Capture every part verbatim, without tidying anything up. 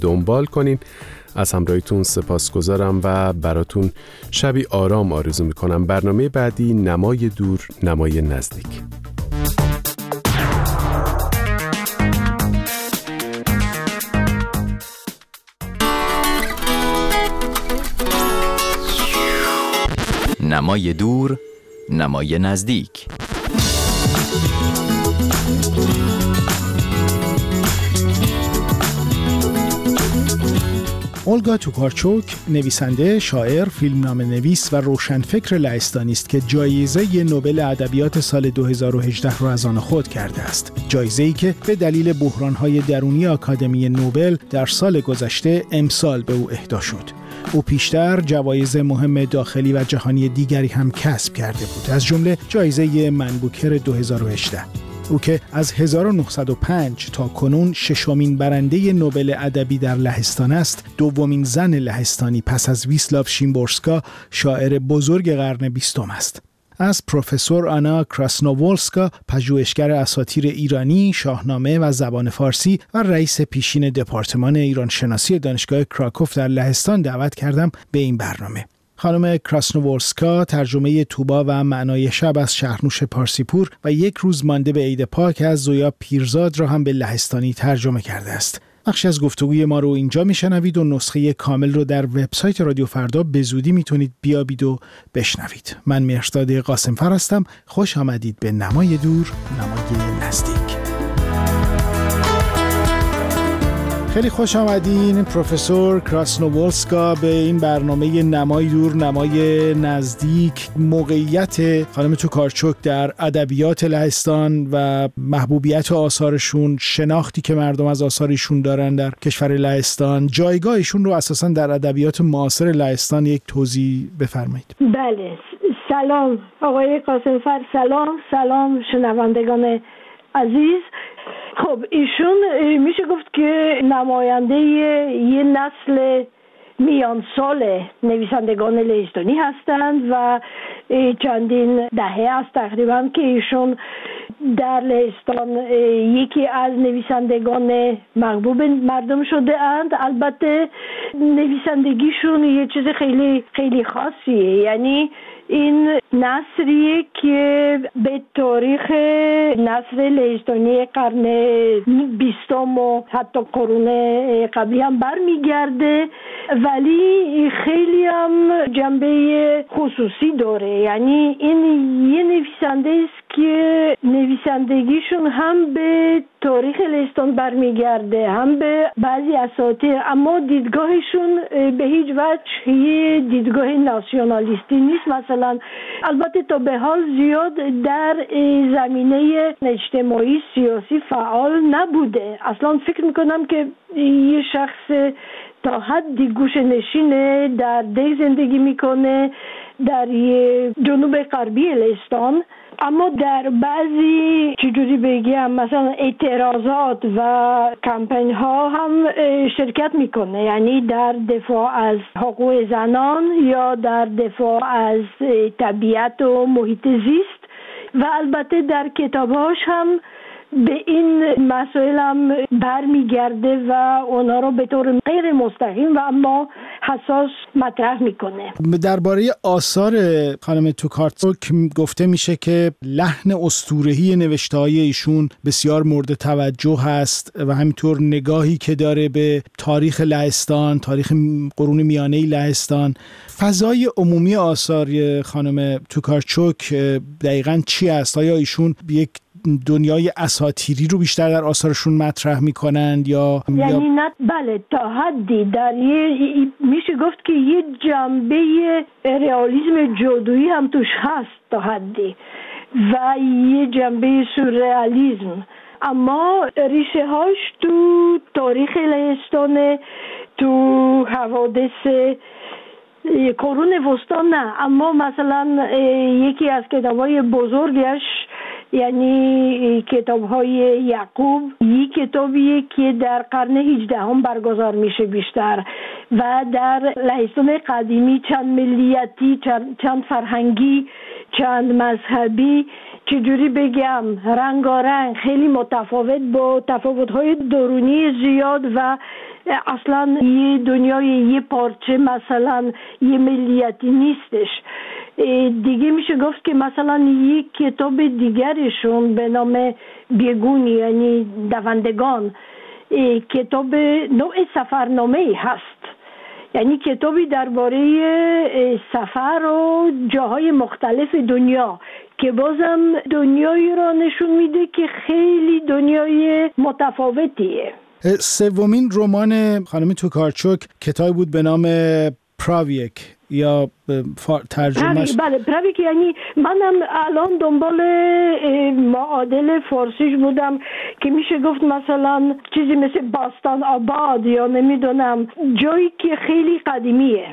دنبال کنین. از همراهیتون سپاسگزارم و براتون شبی آرام آرزو میکنم. برنامه بعدی نمای دور، نمای نزدیک. نمای دور، نمای نزدیک. اولگا توکارچوک نویسنده، شاعر، فیلمنامه نویس و روشنفکر لهستانی است که جایزه نوبل ادبیات سال دو هزار و هجده را از آن خود کرده است. جایزه‌ای که به دلیل بحران‌های درونی آکادمی نوبل در سال گذشته امسال به او اهدا شد. او پیشتر جوایز مهم داخلی و جهانی دیگری هم کسب کرده بود، از جمله جایزه من بوکر دو هزار و هجده. او که از هزار و نهصد و پنج تا کنون ششمین برنده نوبل ادبی در لهستان است، دومین زن لهستانی پس از ویسلاو شیمبورسکا، شاعر بزرگ قرن بیستم است. از پروفسور آنا کراسنوولسکا، پژوهشگر اساطیر ایرانی، شاهنامه و زبان فارسی و رئیس پیشین دپارتمان ایران شناسی دانشگاه کراکوف در لهستان دعوت کردم به این برنامه. خانم کراسنوولسکا ترجمه توبا و معنای شب از شهرنوش پارسیپور و یک روز مانده به عید پاک از زویا پیرزاد را هم به لهستانی ترجمه کرده است. بخشی از گفتگوی ما رو اینجا میشنوید و نسخه کامل رو در وبسایت رادیو فردا به زودی میتونید بیابید و بشنوید. من مهرزاد قاسمفر هستم. خوش آمدید به نمای دور، نمای نزدیک. خیلی خوش آمدین پروفسور کراسنوولسکا به این برنامه نمای دور، نمای نزدیک. موقعیت خانم توکارچوک در ادبیات لهستان و محبوبیت آثارشون، شناختی که مردم از آثارشون دارن در کشور لهستان، جایگاهشون رو اساساً در ادبیات معاصر لهستان یک توضیح بفرمایید. بله، سلام آقای قاسمفر، سلام سلام شنوندگان عزیز. خب ایشون میشه گفت که نماینده یه نسل میان سال نویسندگان لهستانی هستند و چندین دهه است تقریبا که ایشون در لهستان یکی از نویسندگان محبوب مردم شده اند. البته نویسندگیشون یه چیز خیلی خیلی خاصیه، یعنی این نثریه که به تاریخ نثر لهستانی قرن بیستم و حتی قرون قبلی هم برمیگرده، ولی خیلی هم جنبه خصوصی داره. یعنی این یه نویسنده است که نویسندگیشون هم به تاریخ لهستان برمیگرده، هم به بعضی اساطیر، اما دیدگاهشون به هیچ وجه یه دیدگاه ناسیونالیستی نیست. مثلا البته تا به حال زیاد در زمینه اجتماعی سیاسی فعال نبوده. اصلا فکر میکنم که یه شخص تا حدی گوشه نشینه، در ده زندگی میکنه در جنوب غربی لهستان، اما در بعضی چجوری بگم مثلا اعتراضات و کمپین ها هم شرکت میکنه، یعنی در دفاع از حقوق زنان یا در دفاع از طبیعت و محیط زیست، و البته در کتابهاش هم به این مسائل هم برمیگرده و اونا رو به طور غیر مستقیم و اما حساس مطرح میکنه. درباره آثار خانم توکارچوک گفته میشه که لحن اسطوره‌ای نوشته‌های ایشون بسیار مورد توجه هست و همینطور نگاهی که داره به تاریخ لهستان، تاریخ قرون میانه لهستان. فضای عمومی آثار خانم توکارچوک دقیقاً چی است؟ آیا ایشون یک دنیای اساطیری رو بیشتر در آثارشون مطرح میکنند یا یعنی نه؟ بله، تا حدی در یه میشه گفت که یه جنبه رئالیسم جادویی هم توش هست تا حدی و یه جنبه سورئالیسم، اما ریشه هاش تو تاریخ لهستان، تو حوادث قرون وسطا نه. اما مثلا یکی از کتاب‌های بزرگش یعنی کتاب‌های یعقوب، یک کتابیه که در قرن هجدهم برگزار میشه بیشتر و در لهستان قدیمی چند ملیتی، چند, چند فرهنگی، چند مذهبی، چجوری بگم رنگارنگ، خیلی متفاوت با تفاوت‌های درونی زیاد و اصلا یه دنیای یه پارچه مثلا یه ملیتی نیستش. دیگه میشه گفت که مثلا یک کتاب دیگرشون به نام بیگونی یعنی دوندگان کتاب نوع سفرنامه‌ای هست، یعنی کتابی درباره سفر و جاهای مختلف دنیا که بازم دنیایی را نشون میده که خیلی دنیای متفاوتیه. سومین رمان خانم توکارچوک کتابی بود به نام پراویک یا ترجمهش بله پراویک، یعنی منم الان دنبال معادل فارسیش بودم که میشه گفت مثلا چیزی مثل باستان آباد یا نمیدونم جایی که خیلی قدیمیه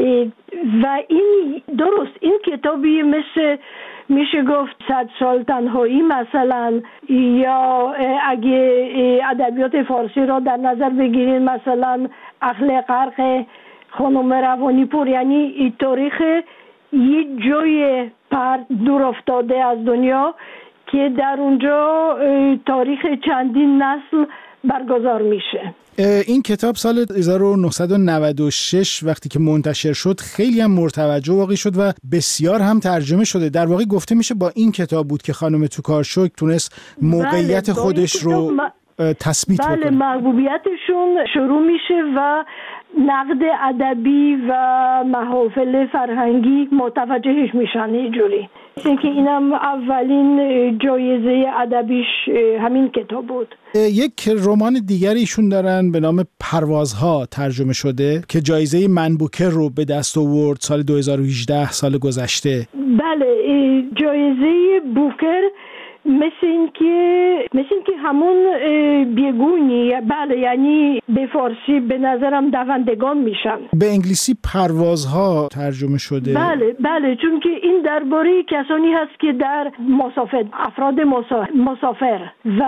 و این درست این کتابی مثل میشه گفت صد سال تنهایی مثلا، یا اگه ادبیات فارسی را در نظر بگیرین مثلا اهل غرق خانم روانی پور، یعنی تاریخ یه جای پر دور افتاده از دنیا که در اونجا تاریخ چندین نسل برگزار میشه. این کتاب سال هزار و نهصد و نود و شش وقتی که منتشر شد خیلی هم مرتوجه واقعی شد و بسیار هم ترجمه شده. در واقع گفته میشه با این کتاب بود که خانم توکارچوک تونست موقعیت بله خودش رو م... تثبیت بله بکنه. بله محبوبیتشون شروع میشه و نقد ادبی و محافل فرهنگی متوجهش میشن اینجوری. اینکه اینم اولین جایزه ادبیش همین کتاب بود. یک رمان دیگری ایشون دارن به نام پروازها ترجمه شده که جایزه من بوکر رو به دست آورد سال دو هزار و هجده سال گذشته. بله جایزه بوکر مثل این که مثل این که همون بیگونی بله یعنی به فارسی به نظرم دوندگان میشن، به انگلیسی پروازها ترجمه شده. بله بله چون که این درباره کسانی هست که در مسافر افراد مسافر و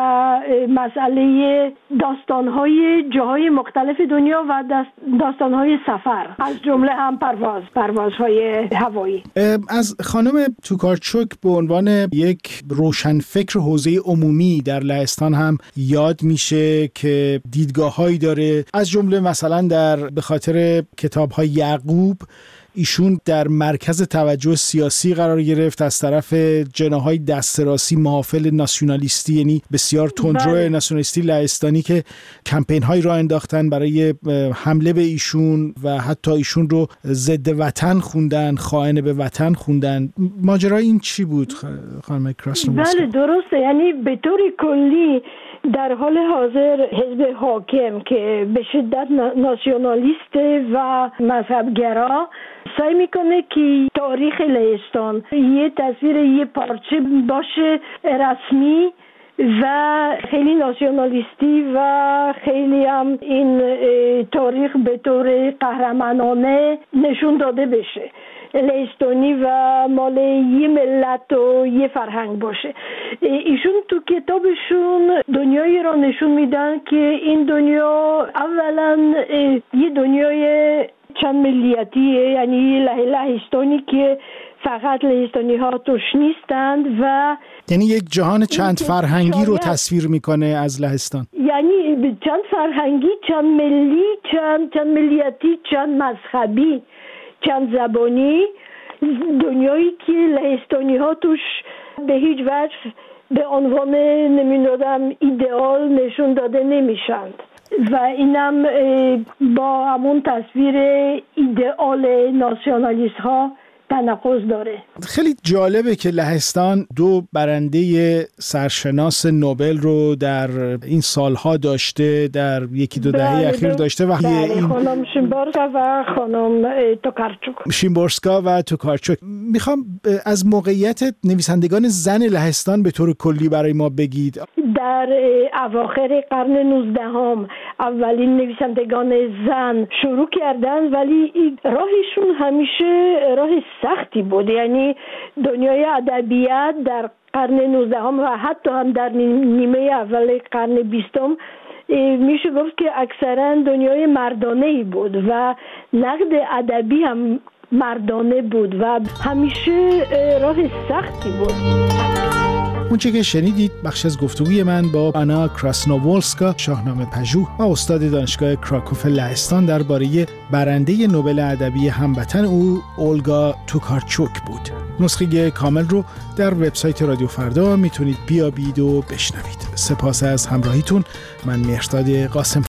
مسئله داستانهای جاهای مختلف دنیا و داستانهای سفر از جمله هم پرواز پروازهای هوایی. از خانم توکارچوک به عنوان یک روشن فکر حوزه عمومی در لهستان هم یاد میشه که دیدگاه‌هایی داره، از جمله مثلا در به خاطر کتاب‌های یعقوب ایشون در مرکز توجه سیاسی قرار گرفت از طرف جناح‌های دست راستی محافل ناسیونالیستی، یعنی بسیار تندرو بله. ناسیونالیستی لهستانی که کمپین‌هایی را انداختن برای حمله به ایشون و حتی ایشون رو ضد وطن خوندن، خائن به وطن خوندن. ماجرا این چی بود خانم کراسنوفسکی؟ بله درسته، یعنی به طور کلی در حال حاضر حزب حاکم که به شدت ناسیونالیست و مذهبگرا سعی میکنه که تاریخ لهستان یه تصویر یه پارچه باشه رسمی و خیلی ناسیونالیستی و خیلی هم این تاریخ به طور قهرمانانه نشون داده بشه، لهستانی و مال یه ملت و یه فرهنگ باشه. ایشون تو کتابشون دنیایی را نشون میدن که این دنیا اولا یه دنیای چند ملیتیه، یعنی لهستانی که فقط لهستانی ها توش نیستند و یعنی یک جهان چند فرهنگی رو تصویر میکنه از لهستان، یعنی چند فرهنگی، چند ملی، چند چند ملیتی، چند مذهبی، چند زبانی، دنیایی که لهستانی ها توش به هیچ وجه به عنوان نمیدونم ایدئال نشون داده نمیشند و اینم با همون تصویر ایدئال ناسیونالیست ها تناقض داره. خیلی جالبه که لهستان دو برنده سرشناس نوبل رو در این سالها داشته، در یکی دو دهه بله اخیر داشته و بله این... خانم شیمبورسکا و خانم توکارچوک. شیمبورسکا و توکارچوک. میخوام از موقعیت نویسندگان زن لهستان به طور کلی برای ما بگید. در اواخر قرن نوزدهم اولین نویسندگان زن شروع کردن، ولی راهشون همیشه راه سختی بود، یعنی دنیای ادبیات در قرن نوزدهم و حتی هم در نیمه اول قرن بیستم میشه گفت که اکثرا دنیای مردانه‌ای بود و نقد ادبی هم مردانه بود و همیشه راه سختی بود. اونچه که شنیدید بخش از گفتگوی من با آنا کراسنوولسکا، شاهنامه پژوه و استاد دانشگاه کراکوف لهستان درباره برنده نوبل ادبی هموطن او اولگا توکارچوک بود. نسخه کامل رو در وبسایت رادیو فردا میتونید بیابید و بشنوید. سپاس از همراهیتون. من مهرداد قاسم